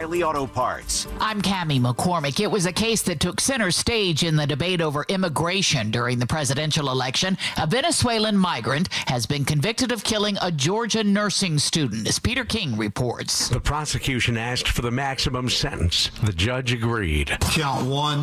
O'Reilly Auto Parts. I'm Cammie McCormick. It was a case that took center stage in the debate over immigration during the presidential election. A Venezuelan migrant has been convicted of killing a Georgia nursing student, as Peter King reports. The prosecution asked for the maximum sentence. The judge agreed. Count 1,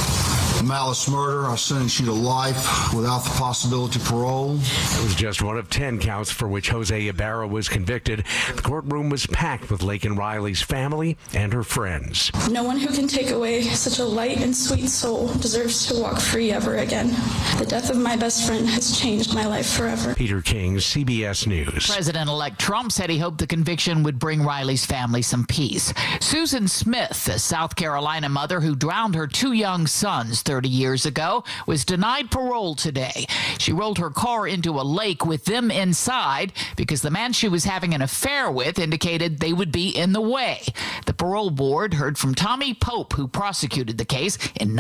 malice murder. I sentence you to life without the possibility of parole. It was just one of 10 counts for which Jose Ibarra was convicted. The courtroom was packed with Laken Riley's family and her friends. No one who can take away such a light and sweet soul deserves to walk free ever again. The death of my best friend has changed my life forever. Peter King, CBS News. President-elect Trump said he hoped the conviction would bring Riley's family some peace. Susan Smith, a South Carolina mother who drowned her 2 young sons 30 years ago, was denied parole today. She rolled her car into a lake with them inside because the man she was having an affair with indicated they would be in the way. The parole board heard from Tommy Pope, who prosecuted the case in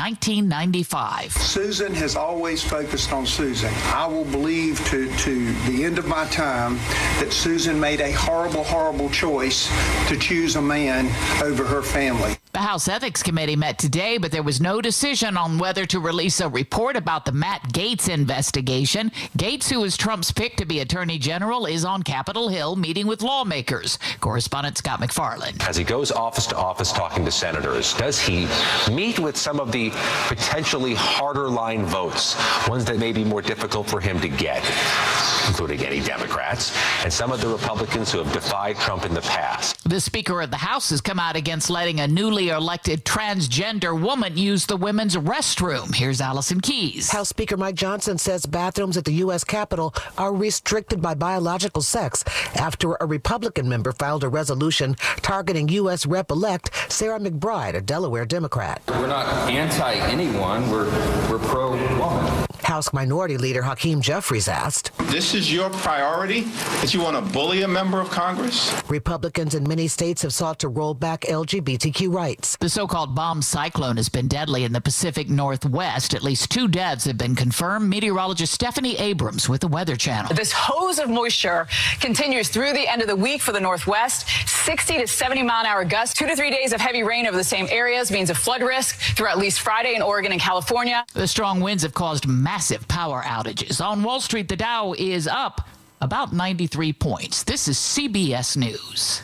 1995. Susan has always focused on Susan. I will believe to the end of my time that Susan made a horrible, horrible choice to choose a man over her family. The House Ethics Committee met today, but there was no decision on whether to release a report about the Matt Gaetz investigation. Gaetz, who is Trump's pick to be Attorney General, is on Capitol Hill meeting with lawmakers. Correspondent Scott McFarland. As he goes office to office talking to senators, does he meet with some of the potentially harder line votes, ones that may be more difficult for him to get, including any Democrats, and some of the Republicans who have defied Trump in the past? The Speaker of the House has come out against letting a newly elected transgender woman use the women's restroom. Here's Allison Keyes. House Speaker Mike Johnson says bathrooms at the U.S. Capitol are restricted by biological sex after a Republican member filed a resolution targeting U.S. Rep-elect Sarah McBride, a Delaware Democrat. We're not anti-anyone. We're pro-woman. House Minority Leader Hakeem Jeffries asked, "This is your priority, that you want to bully a member of Congress?" Republicans in many states have sought to roll back LGBTQ rights. The so-called bomb cyclone has been deadly in the Pacific Northwest. At least 2 deaths have been confirmed. Meteorologist Stephanie Abrams with the Weather Channel. This hose of moisture continues through the end of the week for the Northwest. 60 to 70 mile-an-hour gusts. 2 to 3 days of heavy rain over the same areas means a flood risk through at least Friday in Oregon and California. The strong winds have caused massive power outages. On Wall Street, the Dow is up about 93 points. This is CBS News.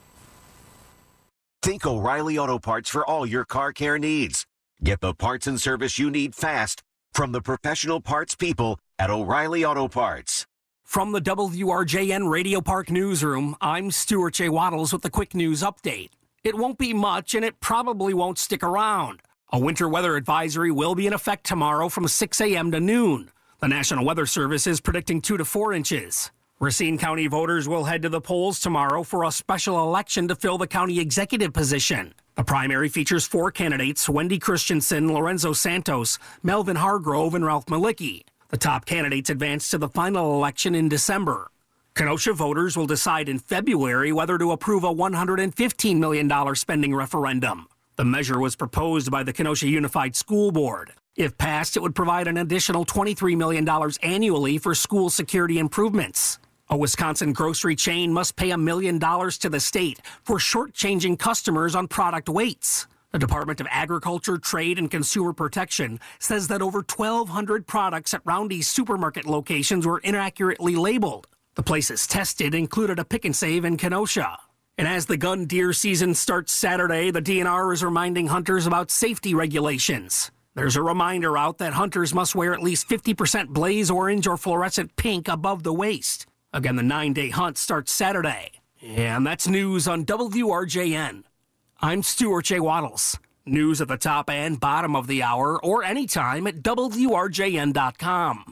Think O'Reilly Auto Parts for all your car care needs. Get the parts and service you need fast from the professional parts people at O'Reilly Auto Parts. From the WRJN Radio Park Newsroom, I'm Stuart J. Waddles with the quick news update. It won't be much, and it probably won't stick around. A winter weather advisory will be in effect tomorrow from 6 a.m. to noon. The National Weather Service is predicting 2 to 4 inches. Racine County voters will head to the polls tomorrow for a special election to fill the county executive position. The primary features 4 candidates: Wendy Christensen, Lorenzo Santos, Melvin Hargrove, and Ralph Malicki. The top candidates advance to the final election in December. Kenosha voters will decide in February whether to approve a $115 million spending referendum. The measure was proposed by the Kenosha Unified School Board. If passed, it would provide an additional $23 million annually for school security improvements. A Wisconsin grocery chain must pay $1 million to the state for shortchanging customers on product weights. The Department of Agriculture, Trade, and Consumer Protection says that over 1,200 products at Roundy's supermarket locations were inaccurately labeled. The places tested included a Pick and Save in Kenosha. And as the gun deer season starts Saturday, the DNR is reminding hunters about safety regulations. There's a reminder out that hunters must wear at least 50% blaze orange or fluorescent pink above the waist. Again, the 9-day hunt starts Saturday. And that's news on WRJN. I'm Stuart J. Waddles. News at the top and bottom of the hour or anytime at WRJN.com.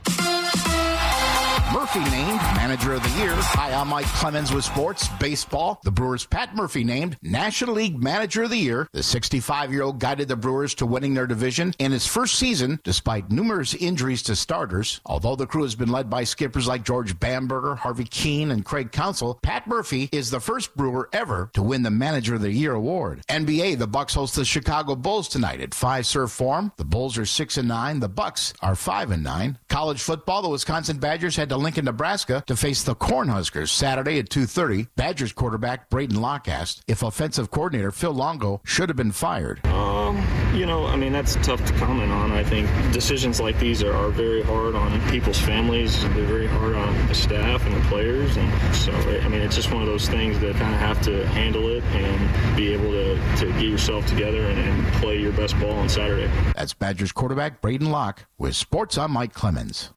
Murphy named Manager of the Year. Hi, I'm Mike Clemens with sports. Baseball. The Brewers' Pat Murphy named National League Manager of the Year. The 65-year-old guided the Brewers to winning their division in his first season, despite numerous injuries to starters. Although the crew has been led by skippers like George Bamberger, Harvey Keene, and Craig Counsell, Pat Murphy is the first Brewer ever to win the Manager of the Year award. NBA, the Bucks host the Chicago Bulls tonight at Fiserv Forum. The Bulls are 6-9. The Bucks are 5-9. College football, the Wisconsin Badgers head to to Lincoln, Nebraska to face the Cornhuskers Saturday at 2:30. Badgers quarterback Braden Locke asked if offensive coordinator Phil Longo should have been fired. That's tough to comment on. I think decisions like these are very hard on people's families. They're very hard on the staff and the players. And so, it's just one of those things that kind of have to handle it and be able to get yourself together and play your best ball on Saturday. That's Badgers quarterback Braden Locke with Sports. I'm Mike Clemens.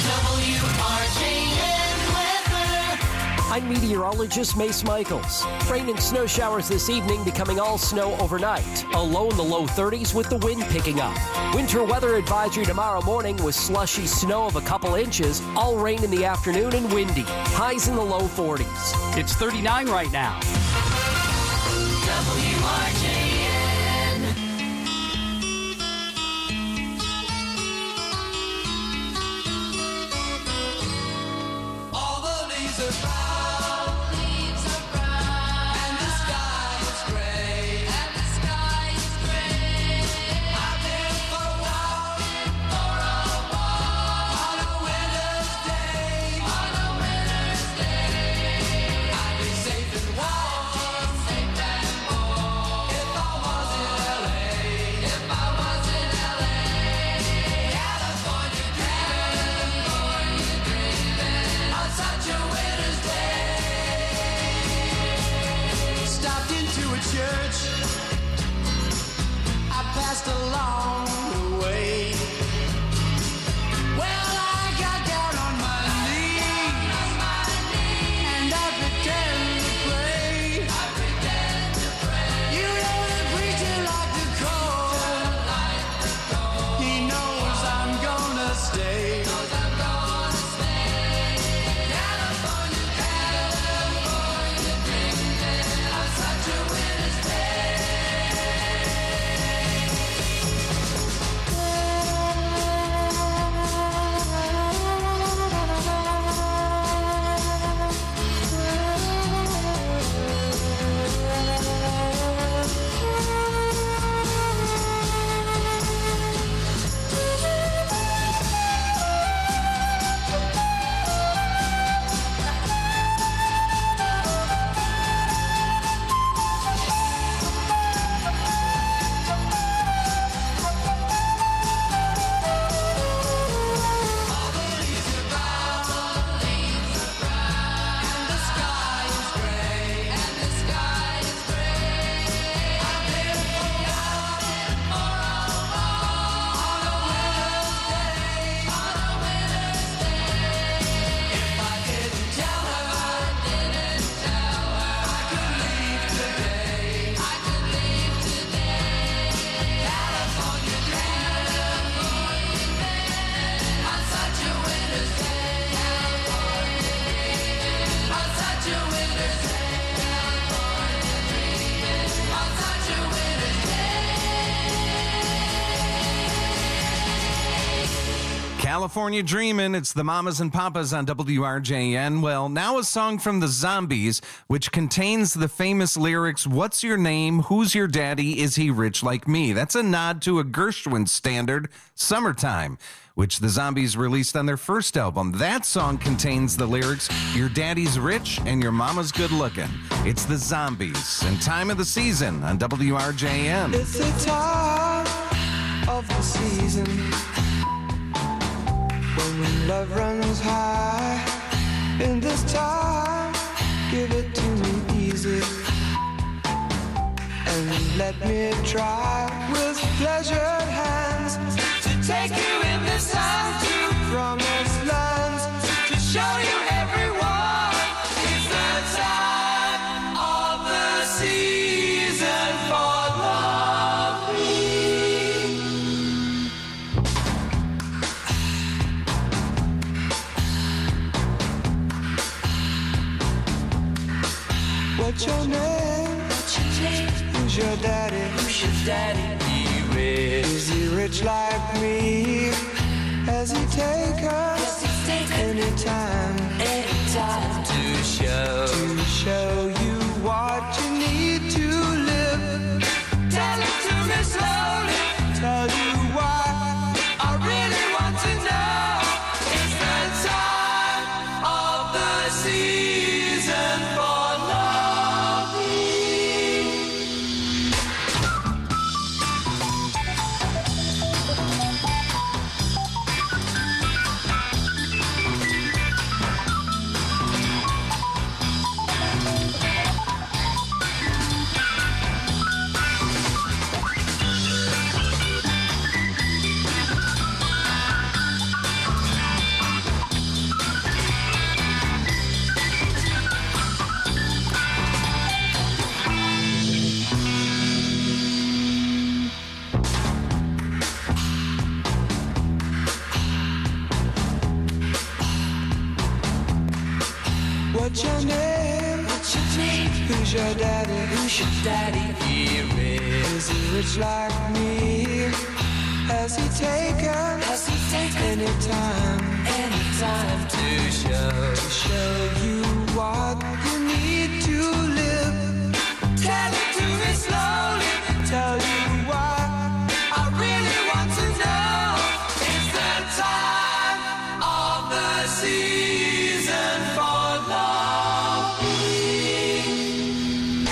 I'm meteorologist Mace Michaels. Rain and snow showers this evening, becoming all snow overnight. A low in the low 30s with the wind picking up. Winter weather advisory tomorrow morning with slushy snow of a couple inches. All rain in the afternoon and windy. Highs in the low 40s. It's 39 right now. WRJN. All the leaves are brown. Along the way, well, I got down on my knees, and I pretend to pray. You know the preacher like the cold. He knows I'm gonna stay. California, California, dreaming of such a winter's day. California Dreamin', it's the Mamas and Papas on WRJN. Well, now a song from the Zombies, which contains the famous lyrics, "What's your name? Who's your daddy? Is he rich like me?" That's a nod to a Gershwin standard, Summertime, which the Zombies released on their first album. That song contains the lyrics, "Your daddy's rich and your mama's good looking." It's the Zombies and Time of the Season on WRJN. It's the time of the season when love runs high. In this time, give it to me easy and let me try with pleasured hands to take you in this time to promised lands, to show you everyone. It's the time of the season for loving. What's your name? Who's your daddy? Who's your daddy? He rich. Is he rich like me? Has he take us anytime to show you what you need to live? Tell it to me slowly. Tell you why I really want to know. It's the time Who's your daddy? Who's your daddy? He rich. Is he rich like me? Has he taken any time to show you what you need to live? Tell it to me slowly. Tell you what I really want to know. It's the time of the season for loving.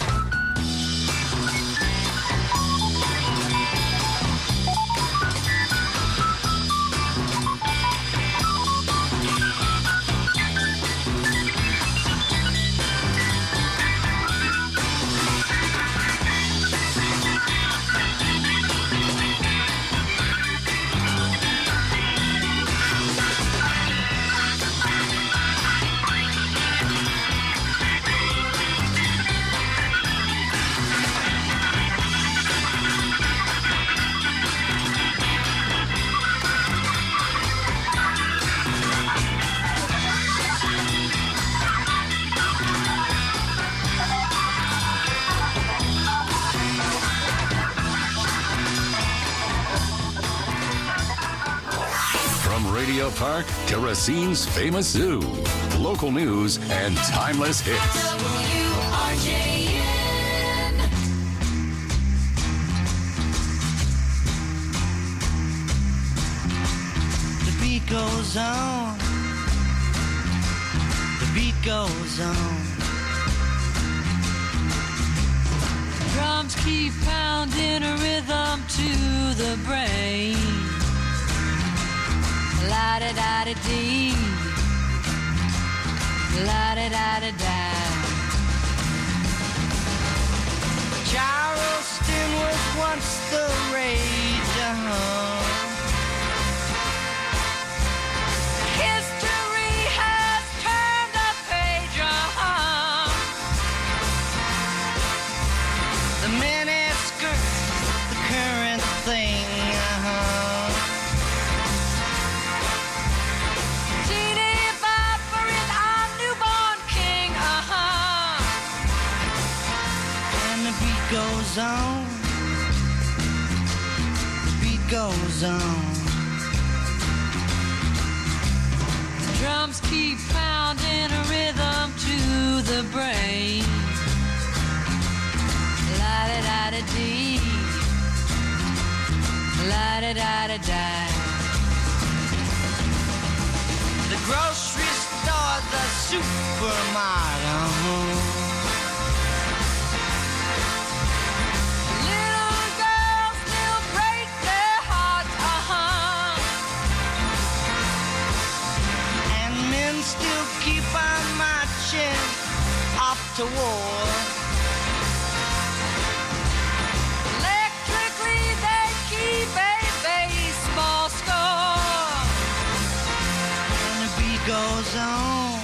Radio Park to Racine's famous zoo. Local news and timeless hits. WRJN. The beat goes on. The beat goes on. Drums keep pounding a rhythm to the brain. La-da-da-da-dee, la-da-da-da-da. Charleston was once the rage, History has turned a page, The miniskirts, the current thing, goes on, the beat goes on. The drums keep pounding a rhythm to the brain. La-da-da-da-dee, la-da-da-da-da. The grocery store, the supermarket, still keep on marching off to war. Electrically they keep a baseball score. And the beat goes on.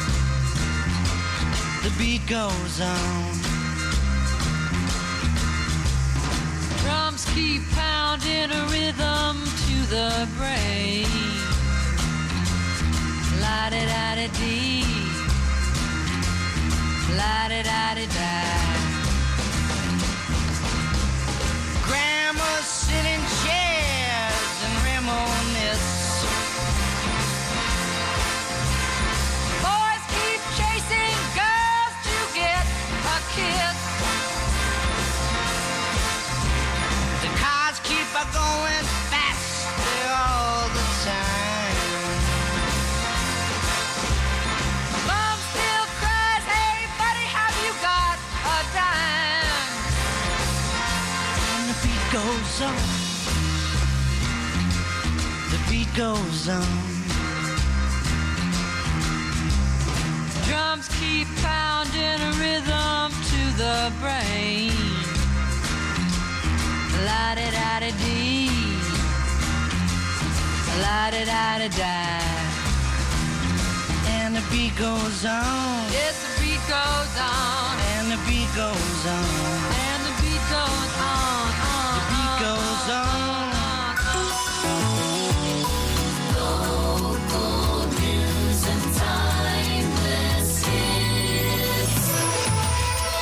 The beat goes on. Drums keep pounding a rhythm to the brain. La-da-da-da-dee, la-da-da-da-da. Grandmas sit in chairs and reminisce. Boys keep chasing girls to get a kiss. The cars keep going faster all the time. Goes on. The beat goes on. Drums keep pounding a rhythm to the brain. La-da-da-da-dee, la-da-da-da-da. And the beat goes on. Yes, the beat goes on. And the beat goes on. And the beat goes on. Goes on. Local news and timeless hits.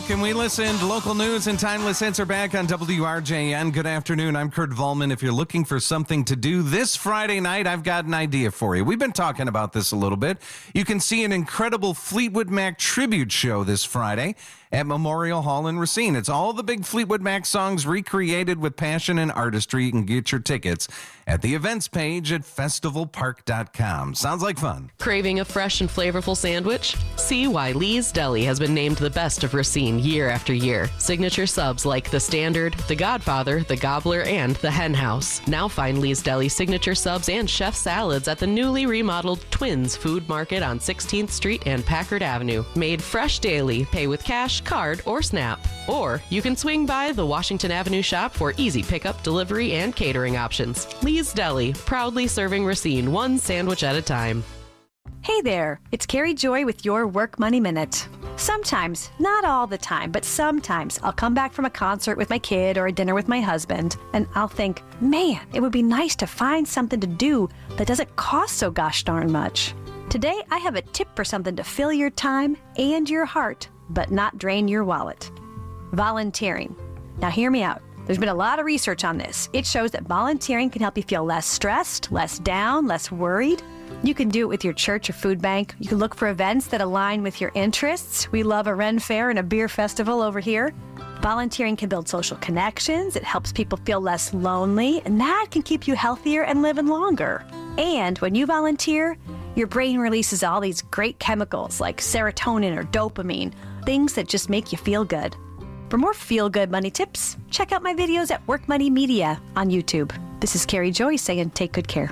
back, and we listened. Local news and timeless hits are back on WRJN. Good afternoon. I'm Kurt Volman. If you're looking for something to do this Friday night, I've got an idea for you. We've been talking about this a little bit. You can see an incredible Fleetwood Mac tribute show this Friday at Memorial Hall in Racine. It's all the big Fleetwood Mac songs recreated with passion and artistry. You can get your tickets at the events page at festivalpark.com. Sounds like fun. Craving a fresh and flavorful sandwich? See why Lee's Deli has been named the best of Racine year after year. Signature subs like The Standard, The Godfather, The Gobbler, and The Hen House. Now find Lee's Deli signature subs and chef salads at the newly remodeled Twins Food Market on 16th Street and Packard Avenue. Made fresh daily. Pay with cash, card, or SNAP. Or you can swing by the Washington Avenue shop for easy pickup, delivery, and catering options. Lee's Deli, proudly serving Racine one sandwich at a time. Hey there, it's Carrie Joy with your Work Money Minute. Sometimes, not all the time, but sometimes I'll come back from a concert with my kid or a dinner with my husband, and I'll think, man, it would be nice to find something to do that doesn't cost so gosh darn much. Today, I have a tip for something to fill your time and your heart, but not drain your wallet. Volunteering. Now hear me out. There's been a lot of research on this. It shows that volunteering can help you feel less stressed, less down, less worried. You can do it with your church or food bank. You can look for events that align with your interests. We love a Ren Fair and a beer festival over here. Volunteering can build social connections. It helps people feel less lonely, and that can keep you healthier and living longer. And when you volunteer, your brain releases all these great chemicals like serotonin or dopamine, things that just make you feel good. For more feel-good money tips, check out my videos at Work Money Media on YouTube. This is Carrie Joy saying take good care.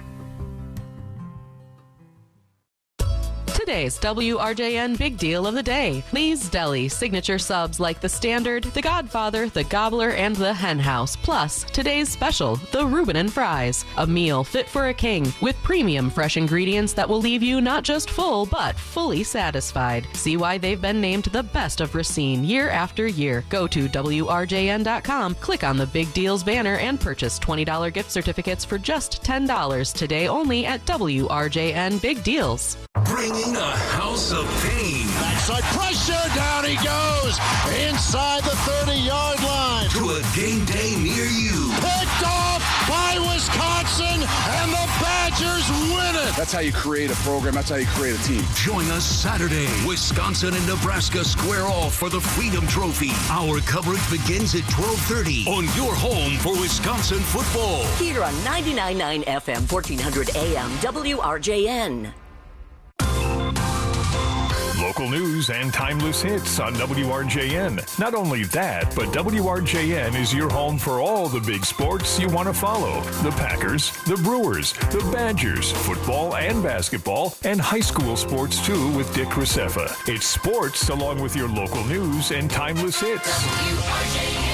Today's WRJN Big Deal of the Day. Lee's Deli, signature subs like The Standard, The Godfather, The Gobbler, and The Hen House. Plus, today's special, the Reuben and Fries. A meal fit for a king with premium fresh ingredients that will leave you not just full, but fully satisfied. See why they've been named the best of Racine year after year. Go to WRJN.com, click on the Big Deals banner, and purchase $20 gift certificates for just $10 today only at WRJN Big Deals. Bringing a house of pain. Backside pressure, down he goes, inside the 30-yard line. To a game day near you. Picked off by Wisconsin, and the Badgers win it. That's how you create a program. That's how you create a team. Join us Saturday. Wisconsin and Nebraska square off for the Freedom Trophy. Our coverage begins at 12:30 on your home for Wisconsin football. Here on 99.9 FM, 1400 AM, WRJN. Local news and timeless hits on WRJN. Not only that, but WRJN is your home for all the big sports you want to follow. The Packers, the Brewers, the Badgers, football and basketball, and high school sports too with Dick Racefa. It's sports along with your local news and timeless hits. WRJN.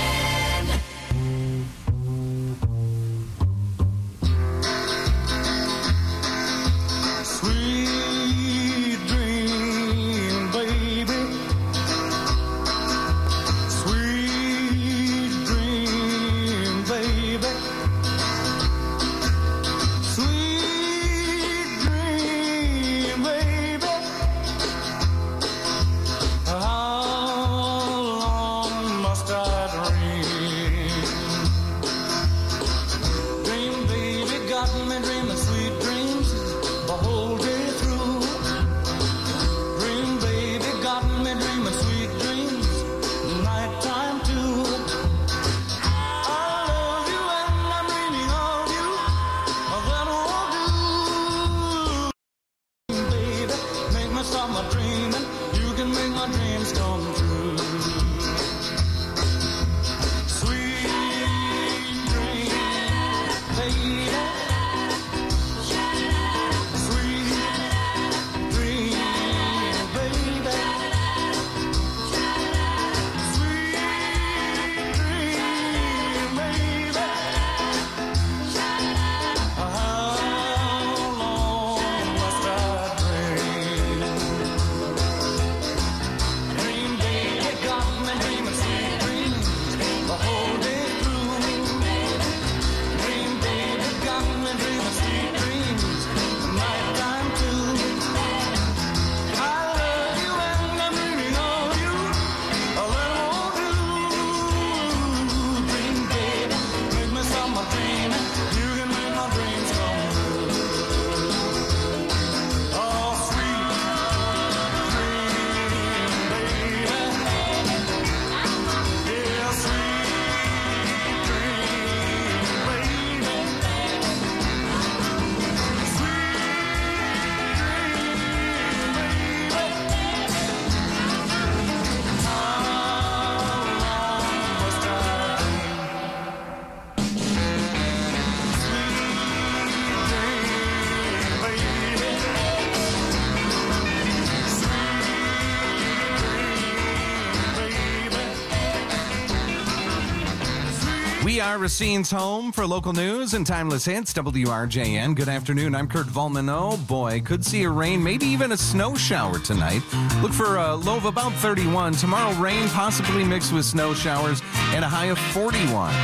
We are Racine's home for local news and timeless hits, WRJN. Good afternoon. I'm Kurt Volman. Oh, boy, could see a rain, maybe even a snow shower tonight. Look for a low of about 31. Tomorrow, rain possibly mixed with snow showers and a high of 41.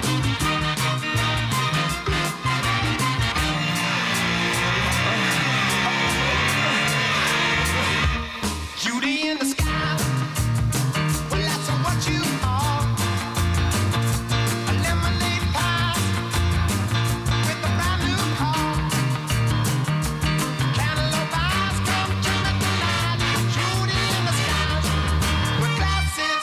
Judy in the sky. Well, that's what you are. A lemonade pie with a brand new car. Cantaloupe eyes come to me tonight. Judy in the sky with glasses.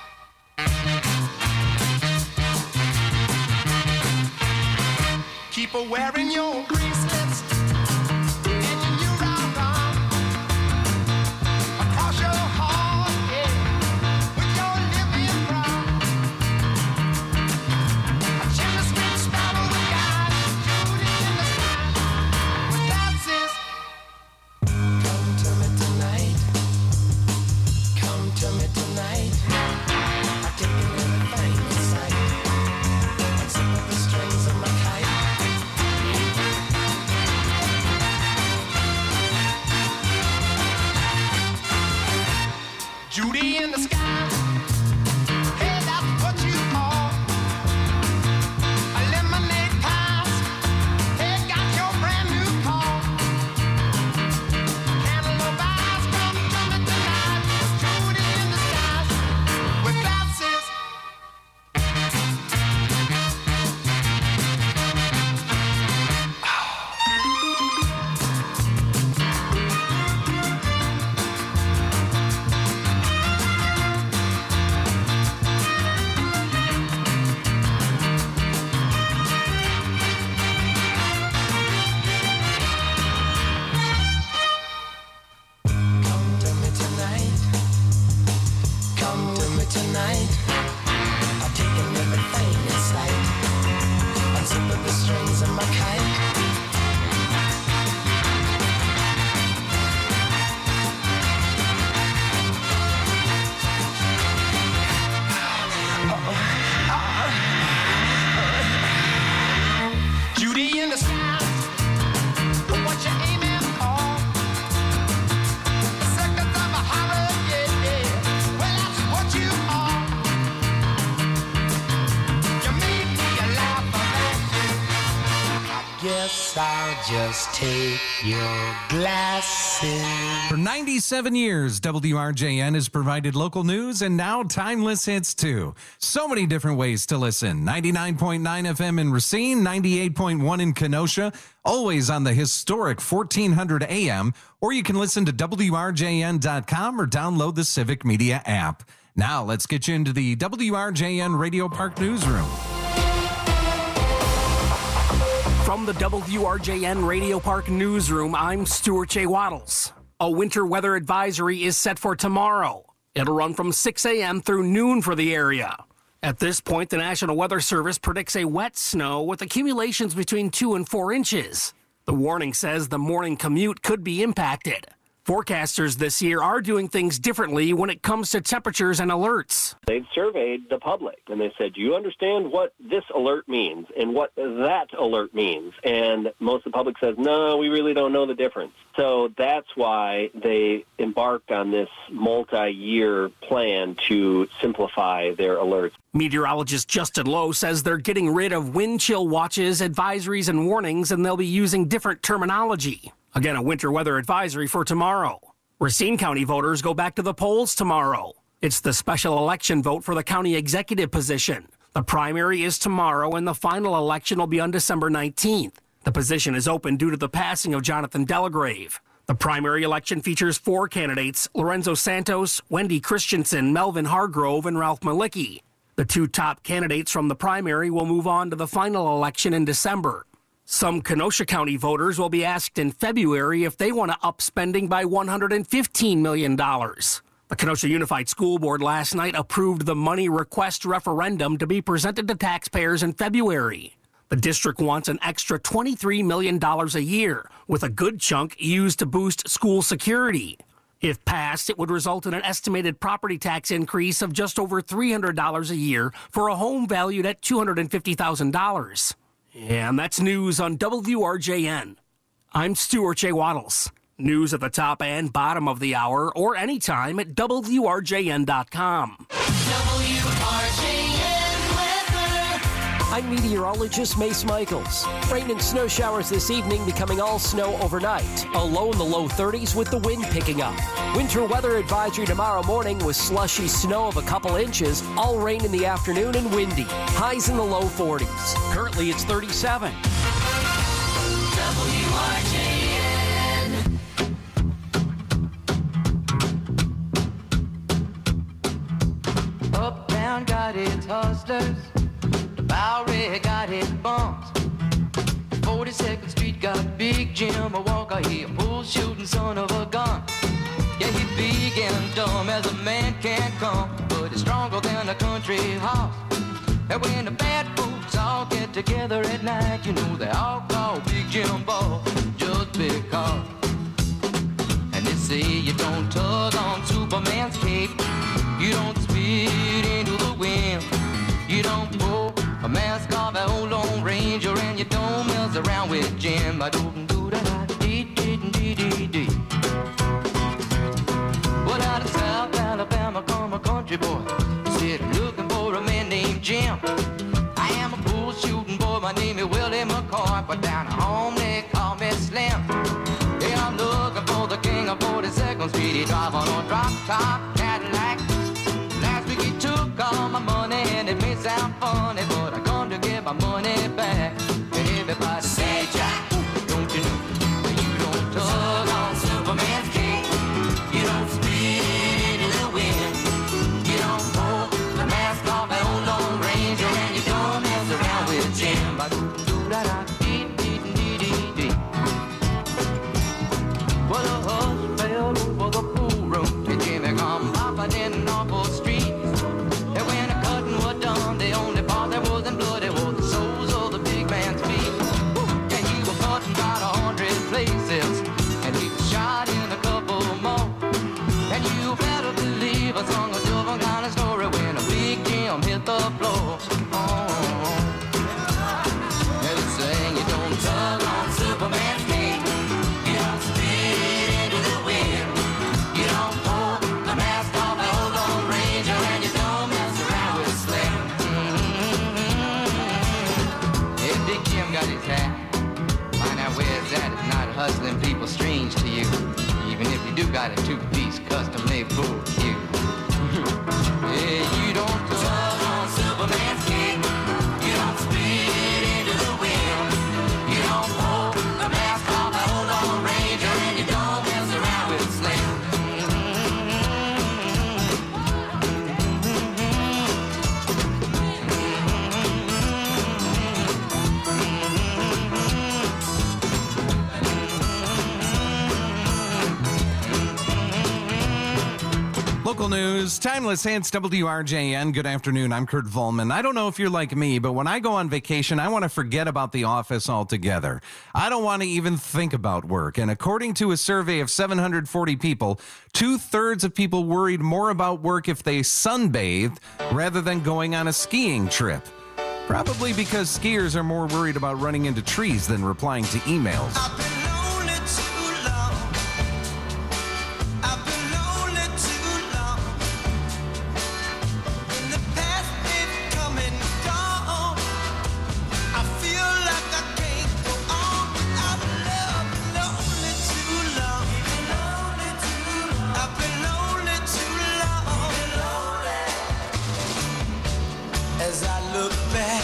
Keep her wearing your bracelets and your new round arm. Across your heart, yeah, with your living brown. A chimney sweet sparrow with guys, Judy in the sky, with glasses. Come to me tonight. Come to me tonight. I take you everything in sight. Unzip up the strings of my kite. Judy in the sky. Hey, that's what you are. A lemonade pie. Hey, got your brand new car. Cantaloupe eyes come to me tonight. Judy in the sky with glasses. Come to me tonight. Come to me tonight. I've taken everything in sight. Unzip up the strings of my kite. Judy in the sky. What you aiming for? The circus of a horror, yeah, yeah. Well, that's what you are. You make me laugh at you. I guess I'll just take your glasses. For 97 years, WRJN has provided local news and now timeless hits too. So many different ways to listen. 99.9 FM in Racine, 98.1 in Kenosha, always on the historic 1400 AM, or you can listen to WRJN.com or download the Civic Media app. Now let's get you into the WRJN Radio Park newsroom. From the WRJN Radio Park newsroom, I'm Stuart J. Waddles. A winter weather advisory is set for tomorrow. It'll run from 6 a.m. through noon for the area. At this point, the National Weather Service predicts a wet snow with accumulations between 2 and 4 inches. The warning says the morning commute could be impacted. Forecasters this year are doing things differently when it comes to temperatures and alerts. They've surveyed the public, and they said, do you understand what this alert means and what that alert means? And most of the public says, no, we really don't know the difference. So that's why they embarked on this multi-year plan to simplify their alerts. Meteorologist Justin Lowe says they're getting rid of wind chill watches, advisories, and warnings, and they'll be using different terminology. Again, a winter weather advisory for tomorrow. Racine County voters go back to the polls tomorrow. It's the special election vote for the county executive position. The primary is tomorrow, and the final election will be on December 19th. The position is open due to the passing of Jonathan Delagrave. The primary election features 4 candidates: Lorenzo Santos, Wendy Christensen, Melvin Hargrove, and Ralph Malicki. The 2 top candidates from the primary will move on to the final election in December. Some Kenosha County voters will be asked in February if they want to up spending by $115 million. The Kenosha Unified School Board last night approved the money request referendum to be presented to taxpayers in February. The district wants an extra $23 million a year, with a good chunk used to boost school security. If passed, it would result in an estimated property tax increase of just over $300 a year for a home valued at $250,000. And that's news on WRJN. I'm Stuart J. Waddles. News at the top and bottom of the hour or anytime at WRJN.com. I'm meteorologist Mace Michaels. Rain and snow showers this evening, becoming all snow overnight. A low in the low 30s with the wind picking up. Winter weather advisory tomorrow morning with slushy snow of a couple inches. All rain in the afternoon and windy. Highs in the low 40s. Currently it's 37. WRJN. Uptown got its hustlers. Bowery got his bumps. 42nd Street got Big Jim, a walker, he a bull shooting son of a gun. Yeah, he big and dumb as a man can come, but he's stronger than a country horse. And when the bad folks all get together at night, you know they all call Big Jim Ball just because. And they say you don't tug on Superman's cape, you don't spit into the wind, you don't pull a mask off an old Lone Ranger, and you don't mess around with Jim. I don't do that. Dee. Well, out of South Alabama come a country boy, said looking for a man named Jim. I am a bull shooting boy, my name is Willie McCoy, but down at home they call me Slim. Yeah, I'm looking for the king of 42nd Street. He drive on a drop top Cadillac. Last week he took all my money, and it may sound funny, but I come to get my money back. And everybody say, Jack, don't you know you don't tug on Superman's cape, you don't spit into the wind, you don't pull the mask off an old Lone Ranger, and you don't mess around with Jim. Well, the hush fell over the pool room, and Jimmy come popping in an awful street. And when the cutting was done, the only part that wasn't bloody was the soles of the big man's feet. And he was cutting about 100 places, and he was shot in a couple more. And you better believe I sung a different kind of story when a big Jim hit the floor. And it's saying you don't tug on Superman's cape, you don't spit into the wind, you don't pull the mask off the old Lone Ranger, and you don't mess around with Slim. Hey, Big Jim got his hat. Find out where it's at. It's not hustling people strange to you, even if you do got a two-piece custom-made bull cue. Yeah, you don't tug on Superman's cape, you don't spit into the wind, you don't pull the mask off the old Lone Ranger, and you don't mess around with Slim. Local news, timeless hits, WRJN. Good afternoon. I'm Kurt Volman. I don't know if you're like me, but when I go on vacation, I want to forget about the office altogether. I don't want to even think about work. And according to a survey of 740 people, 2/3 of people worried more about work if they sunbathed rather than going on a skiing trip. Probably because skiers are more worried about running into trees than replying to emails. As I look back,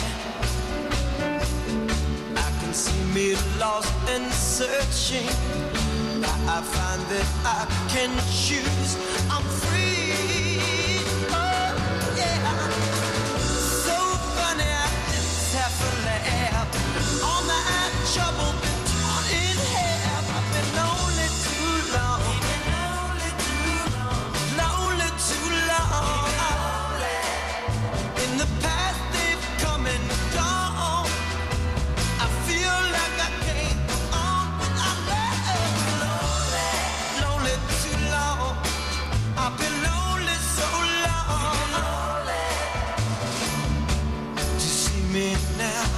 I can see me lost and searching. I find that I can choose. I'm free. Oh, yeah. So funny, I just have to laugh. All my trouble been torn in half. I've been lonely too long. Lonely too long. In the past they've come and gone. I feel like I can't go on without love. Lonely too long. me now.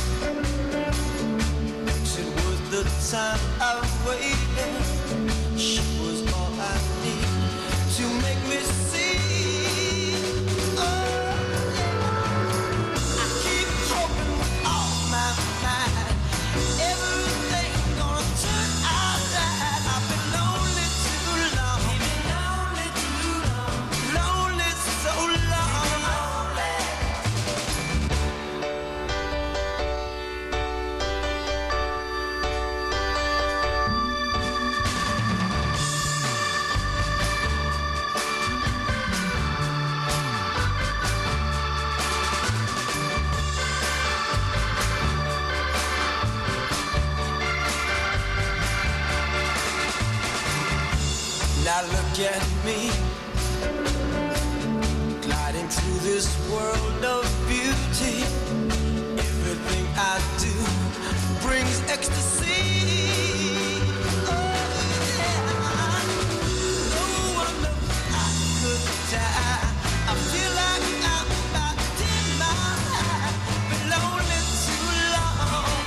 It was the time I waited. She was all I need to make me see. Oh, I keep hoping with all my mind. Everything gonna turn out right. I've been lonely too long. Lonely so long. Now look at me, gliding through this world of beauty. Everything I do brings ecstasy. Oh, yeah. No wonder I could die. I feel like I'm about to dim my eye. Been lonely too long.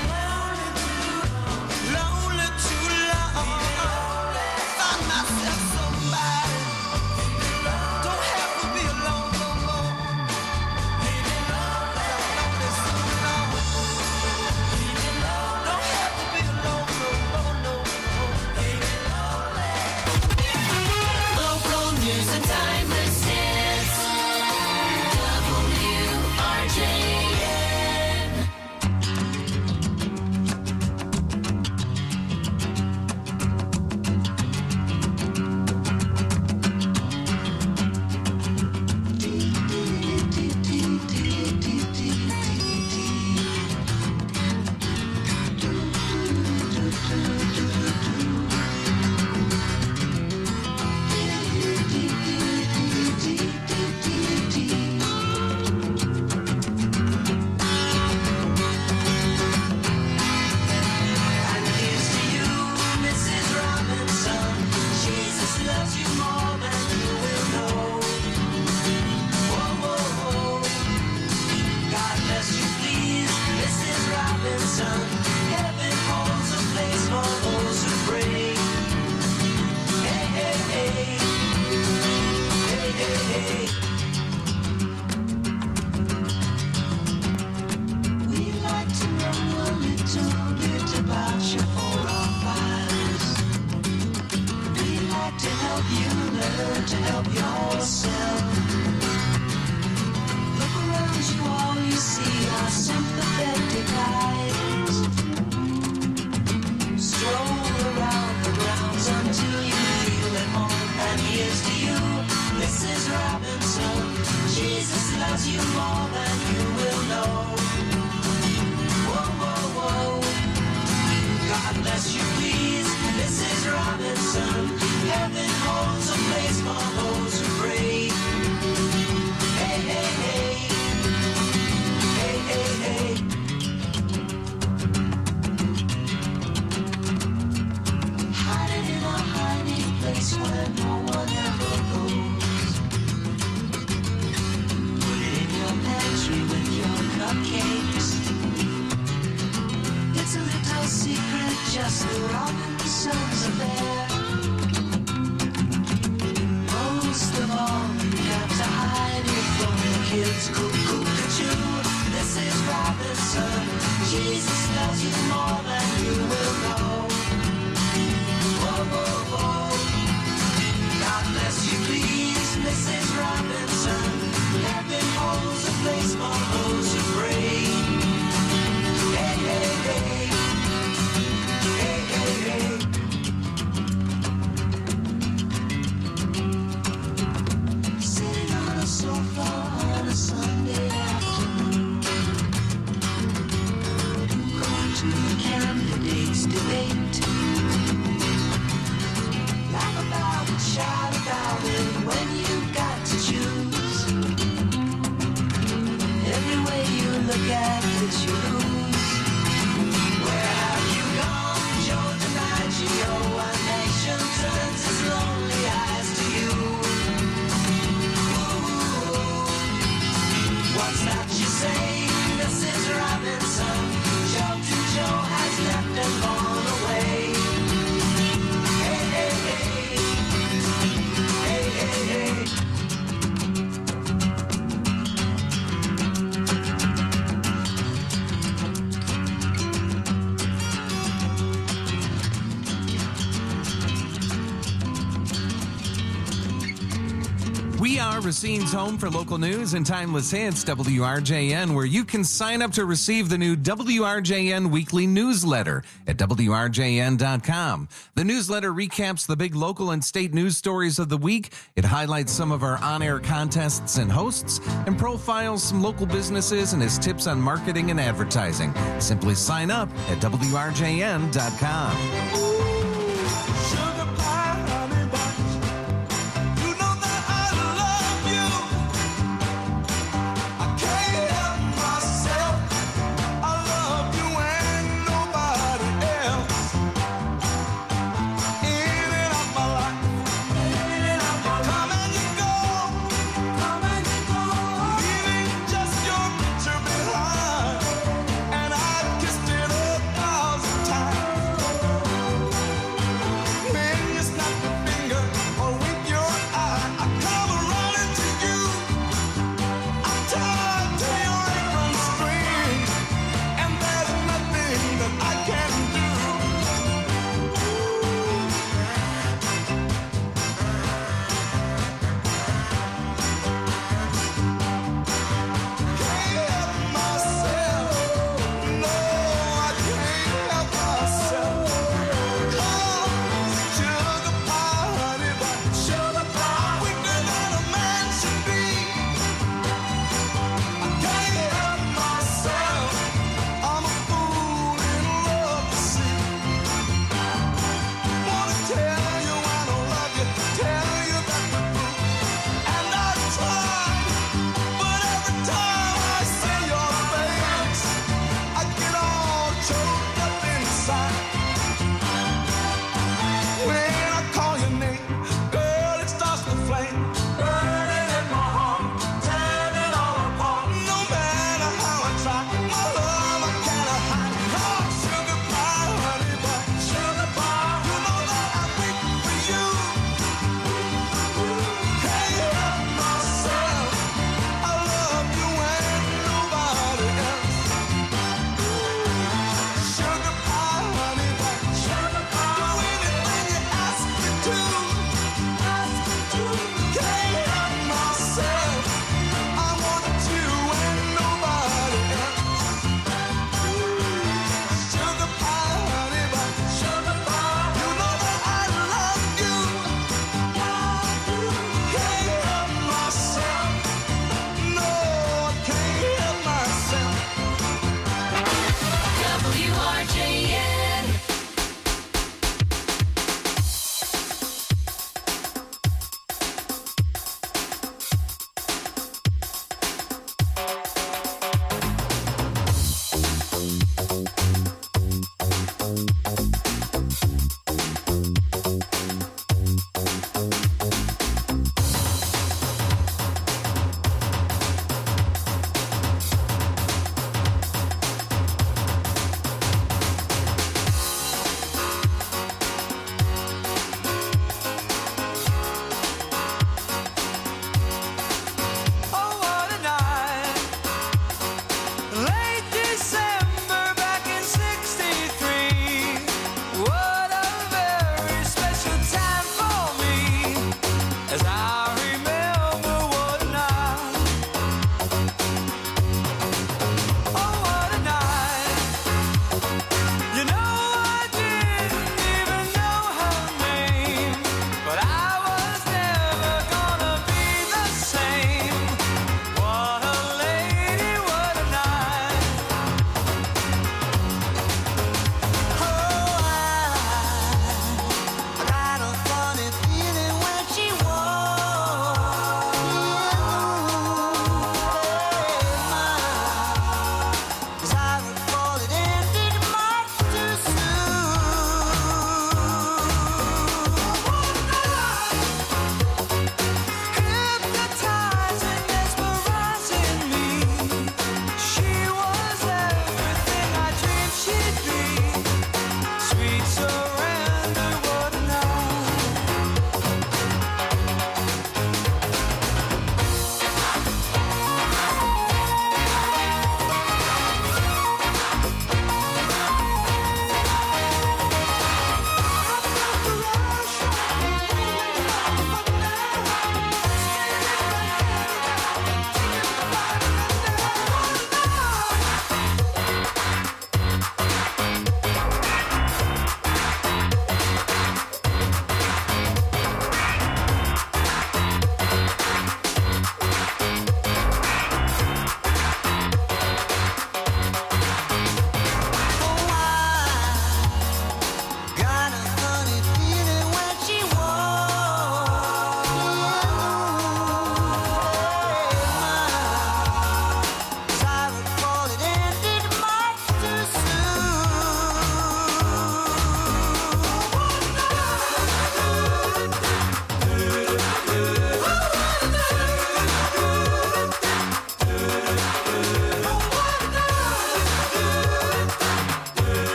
Lonely too long. Find myself somebody. Don't have to be alone no more. Lonely so long. Don't have to be alone no more, no more. Local news and timeless hits. WRJN. And here's to you, Mrs. Robinson. Jesus loves you more than you will know. Whoa, whoa, whoa. God bless you, please, Mrs. Robinson. Heaven holds a place for those who pray. Hey, hey, hey. Hey, hey, hey. We like to know a little bit about your profiles. We like to help you learn to help yourself. Look around you, all you see are sympathetic eyes. Stroll around the grounds until you feel at home. And here's to you, Mrs. Robinson. Jesus loves you more than you will know. Whoa, whoa, whoa. God bless you, please, Mrs. Robinson. Heaven holds a place for those who pray. Hey, hey, hey. Hey, hey, hey. Hiding in a hiding place where no one ever goes. Put it in your pantry with your cupcakes. It's a little secret, just the Robinsons affair. Most of all, you have to hide it from the kids. Cuckoo-cuckoo, this is Robinson. Jesus loves you more than you will know. Whoa, whoa, whoa. God bless you, please, Mrs. Robinson. Heaven holds a place for those who pray. Hey, hey, hey. Hey, hey, hey. Sitting on a sofa on a Sunday afternoon. Going to the candidates' debate. Laugh about it, shout about it when you've got to choose. Every way you look at it, you lose. Where have you gone, Joe DiMaggio? A nation turns its lonely eyes to you. Ooh, what's that you say, Mrs. are Racine's home for local news and timeless hits, WRJN, where you can sign up to receive the new WRJN weekly newsletter at WRJN.com. The newsletter recaps the big local and state news stories of the week. It highlights some of our on-air contests and hosts and profiles some local businesses and has tips on marketing and advertising. Simply sign up at WRJN.com.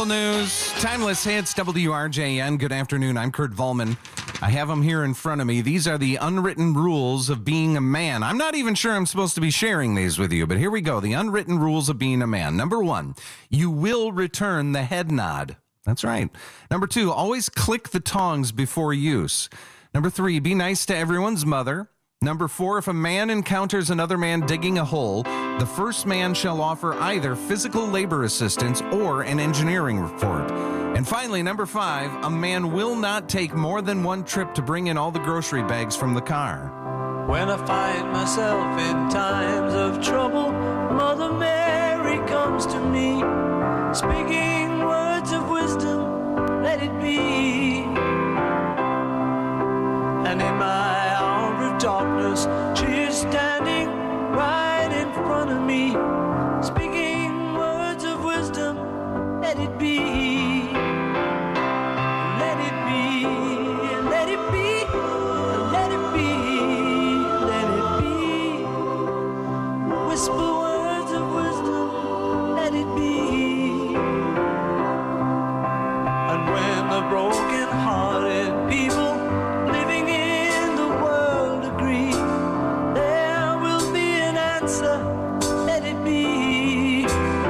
news, timeless hits, WRJN. Good afternoon. I'm Kurt Volman. I have them here in front of me. These are the unwritten rules of being a man. I'm not even sure I'm supposed to be sharing these with you, but here we go. The unwritten rules of being a man. Number 1, you will return the head nod. That's right. Number 2, always click the tongs before use. Number 3, be nice to everyone's mother. Number 4, if a man encounters another man digging a hole, the first man shall offer either physical labor assistance or an engineering report. And finally, number 5, a man will not take more than one trip to bring in all the grocery bags from the car. When I find myself in times of trouble, Mother Mary comes to me, speaking words of wisdom, let it be. And in my hour of darkness, she is standing right in front of me, speaking words of wisdom, let it be. Let it be, let it be, let it be, let it be. Whisper words of wisdom, let it be. And when the broken-hearted people living in the world agree, there will be an answer, let it be.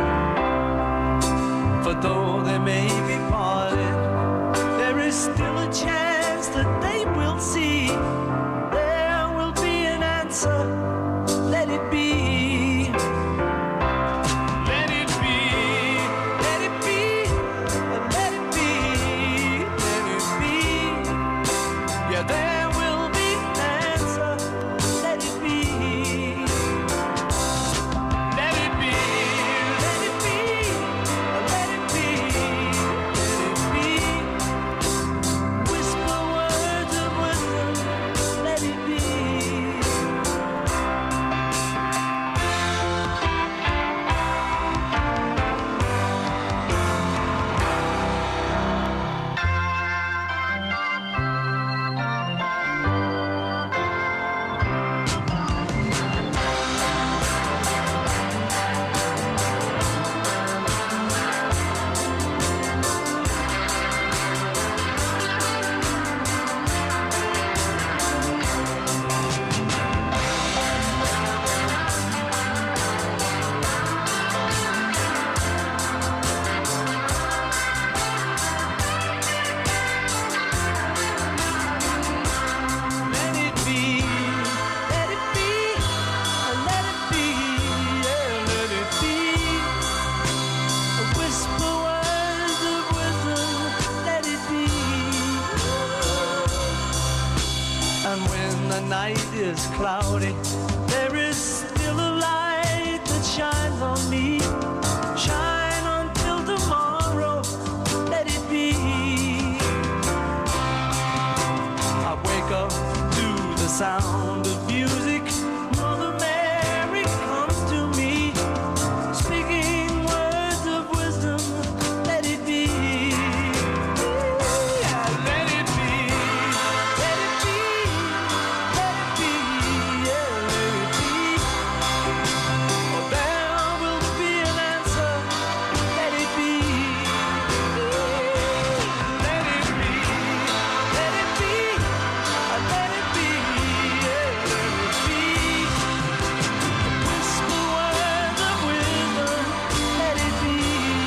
For though they may be parted, there is still a chance that they will see. There will be an answer, let it be. Let it be, let it be, let it be, let it be. Yeah, there will be an answer, let it be. Let it be, let it be, let it be, let it be. Whisper words of wisdom, let it be. Let it be, let it be, let it be, yeah, let it be. Whisper words of wisdom, let it be. And when the night is cloudy, there is still a light that shines on me. Shine until tomorrow, let it be. I wake up to the sound of music. Mother Mary comes to me, speaking words of wisdom, let it be. Yeah, let it be, let it be, let it be, yeah, let it be. Oh, there will be an answer, let it be. Let it be, let it be, let it be, yeah, let it be. Whisper words of wisdom, let it be.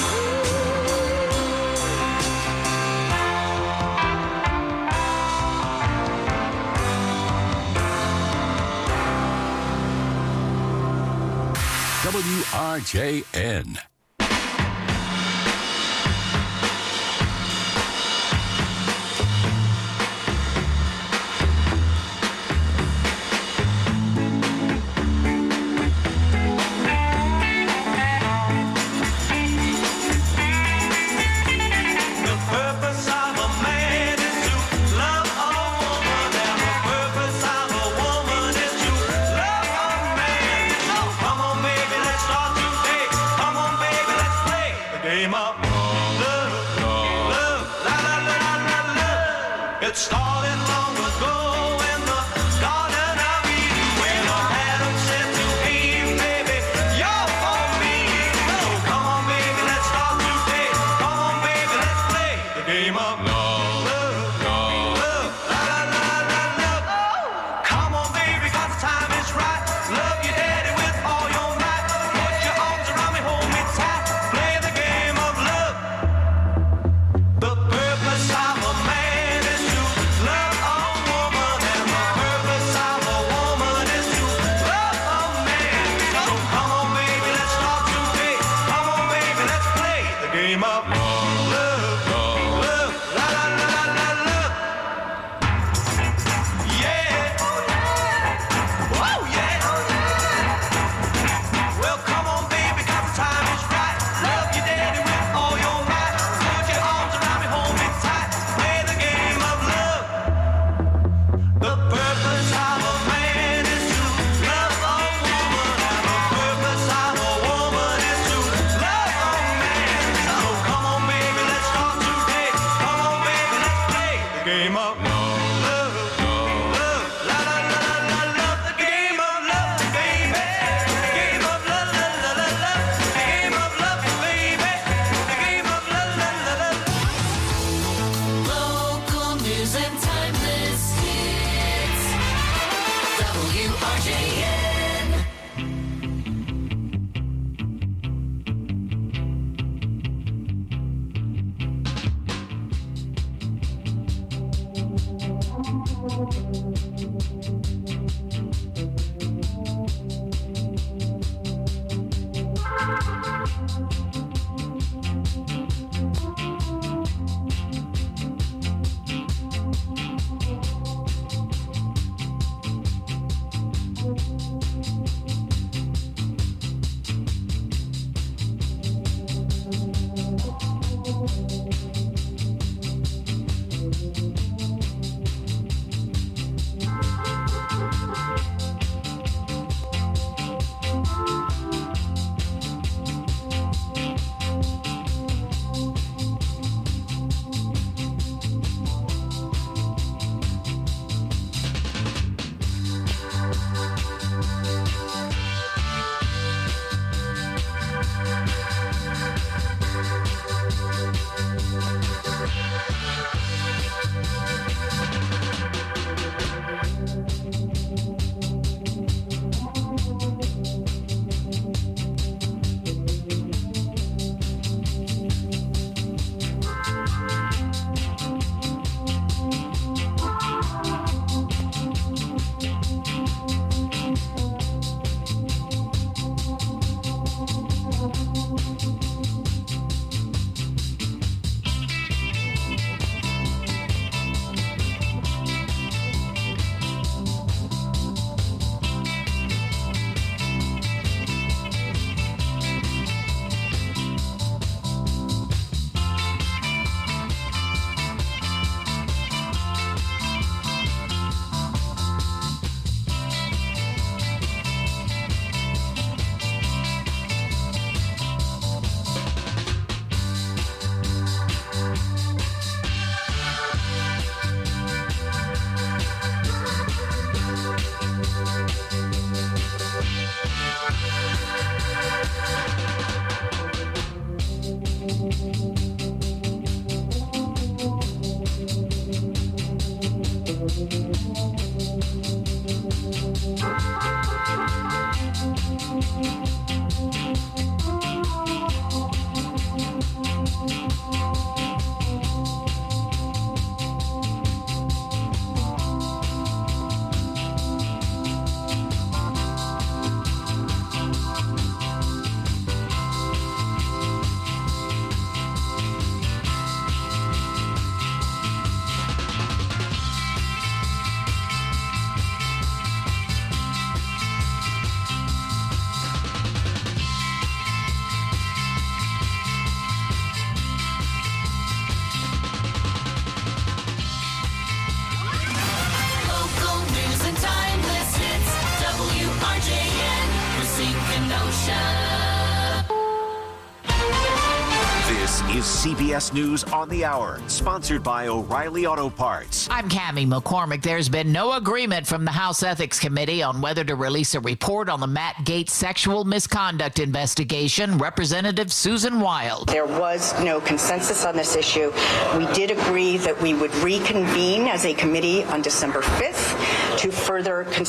WRJN. The purpose of a man is to love a woman, and the purpose of a woman is to love a man. So come on, baby, let's start today. Come on, baby, let's play the game of love, love, la la la la la love. It started long ago in the Garden of Eden, when Adam said to Eve, baby, you're for me. So come on, baby, let's start today. Come on, baby. game of love, love, la la la la la, love, the game of love, baby. The game of love, la la la la, the game of love, baby. The game of love, la la la. Local news and timeless hits. WRJN. This is CBS News on the Hour, sponsored by O'Reilly Auto Parts. I'm Cammie McCormick. There's been no agreement from the House Ethics Committee on whether to release a report on the Matt Gaetz sexual misconduct investigation. Representative Susan Wild. There was no consensus on this issue. We did agree that we would reconvene as a committee on December 5th to further